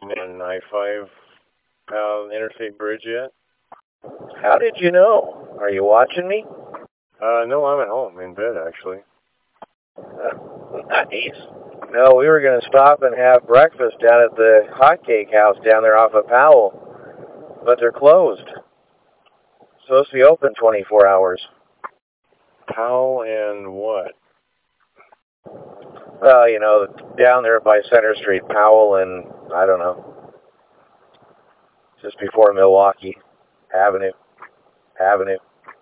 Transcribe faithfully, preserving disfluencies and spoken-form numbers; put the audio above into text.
on I five uh, Interstate Bridge yet? How did you know? Are you watching me? Uh, no, I'm at home, in bed, actually. Uh, nice. No, we were going to stop and have breakfast down at the hotcake house down there off of Powell, but they're closed. Supposed to be open twenty-four hours. Powell and what? Well, you know, down there by Center Street, Powell and, I don't know, just before Milwaukee Avenue. Avenue.